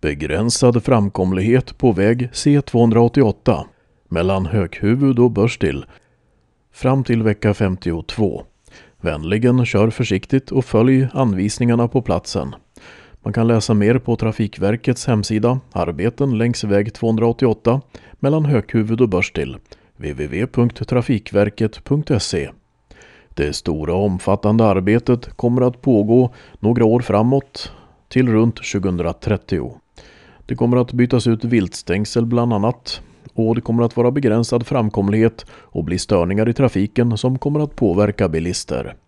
Begränsad framkomlighet på väg C288 mellan Höghuvud och Børstil fram till vecka 52. Vänligen kör försiktigt och följ anvisningarna på platsen. Man kan läsa mer på Trafikverkets hemsida Arbeten längs väg 288 mellan Höghuvud och Børstil, www.trafikverket.se. Det stora och omfattande arbetet kommer att pågå några år framåt till runt 2030. Det kommer att bytas ut viltstängsel bland annat, och det kommer att vara begränsad framkomlighet och bli störningar i trafiken som kommer att påverka bilister.